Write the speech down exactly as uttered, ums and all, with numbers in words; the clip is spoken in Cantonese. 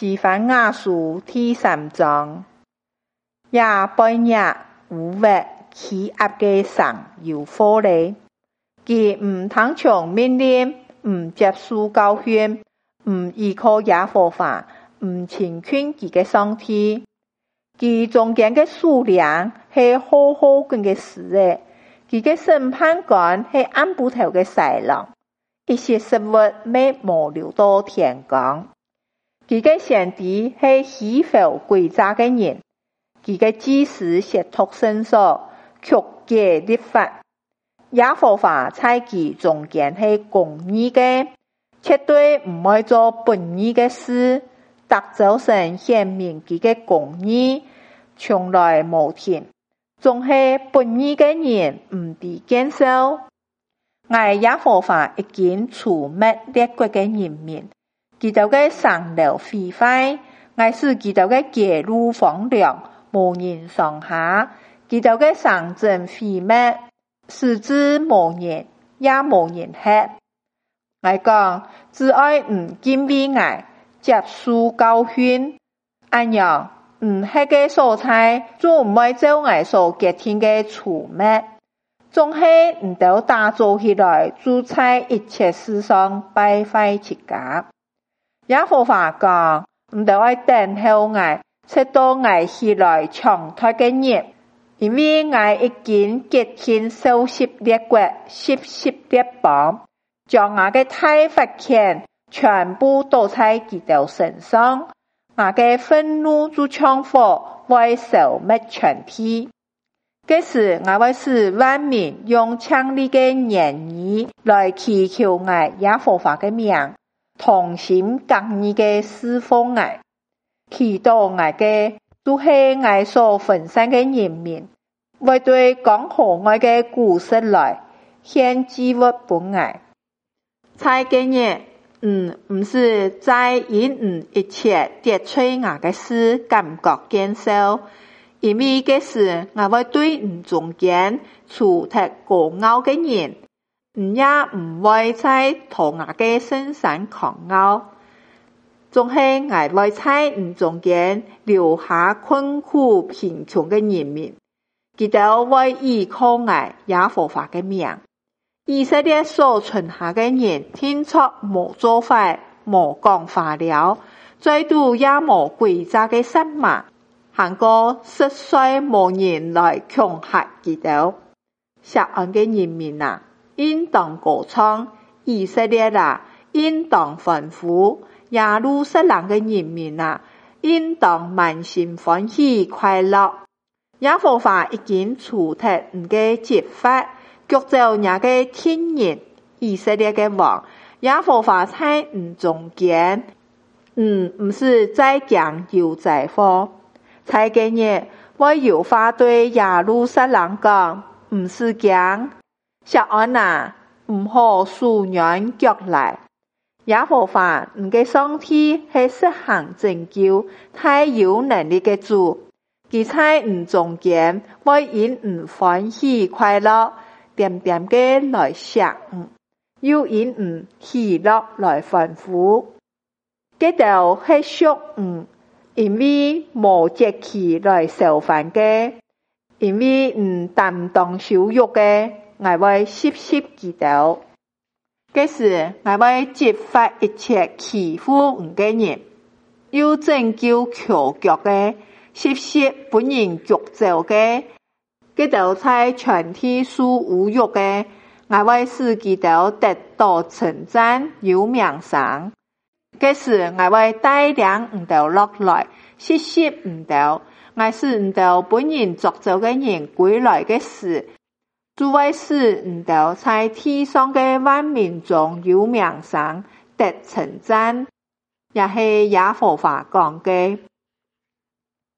西番雅書第三章，也半夜有月欺壓嘅神有火嚟，佢唔聽從命令，唔接受教訓，唔依靠耶和華，唔親近佢嘅上帝。佢中間嘅數量係好好咁嘅事嘅，佢嘅審判官係按部頭嘅豺狼，一些食物未冇留到天光。佢嘅先知係虛浮詭詐嘅人，佢嘅祭司褻瀆聖所，曲解律法。耶和華在佢中間係公義嘅，絕對唔會做不義嘅事。特早神顯明佢嘅公義，從來冇停，總係不義嘅人唔得見受。我耶和華已經除滅列國嘅人民，佢哋嘅上流毀壞，我使佢哋嘅街路荒涼，無人上下，佢哋嘅城鎮毀滅，使之無人，也無人吃。我講，只愛唔敬畏我，接受教訓，按樣唔吃嘅蔬菜，就唔會照我所決定嘅除滅。總係唔到打造起來，就在一切事上敗壞自家。耶和華講，唔到愛等候我，直到我起來長脫嘅日，因為我已經決定收拾列國，收拾列邦，將我嘅大法權全部倒在佢哋身上，我嘅憤怒就像火，會燒滅全地。這時我會使萬民用強力嘅言語來祈求我耶和華嘅名，同心合意嘅侍奉我，祈禱我嘅都係我所分散嘅人民，為對講好我嘅故事來獻祭物本我。在今日，嗯，唔是在因嗯一切跌碎我嘅事感覺見受。因為這時我會對唔中間處特高傲嘅人，唔也唔會在同我嘅身上狂傲，總係我會在唔中間留下困苦貧窮嘅人民，佢哋會依靠我耶和華嘅名。以色列所存下嘅人，聽出無做法，無講話了，再度也無詭詐嘅神嘛。行過實在無人來強嚇佢哋。錫安嘅人民啊，應當歌唱；以色列啊，應當歡呼；耶路撒冷嘅人民啊，應當滿心歡喜快樂。耶和華已經除脫唔嘅節法，腳走人嘅天人，以色列嘅王，耶和華在唔中間，嗯，唔是在講又在火。在今日，我有話對耶路撒冷講，唔是講錫安啊，唔好豎軟腳來。耶和華唔嘅上帝係實行拯救，太有能力嘅主，佢在唔中間，我因唔歡喜快樂，點點嘅來錫唔，又因唔喜樂來歡呼。這道係屬唔。因為無節期來受煩嘅，因為唔擔當羞辱嘅，我會攝攝佢哋。這時我會揭發一切欺負唔嘅人，又拯救瘸腳嘅，攝攝本人腳走嘅，佢哋在全體受侮辱嘅，我會使佢哋得到稱讚有名聲。這時我會帶領唔到落來，實施唔到，我使唔到本人作走嘅人歸來嘅事，就會使唔到在地上嘅萬民中有名聲，得稱讚，也係耶和華講嘅。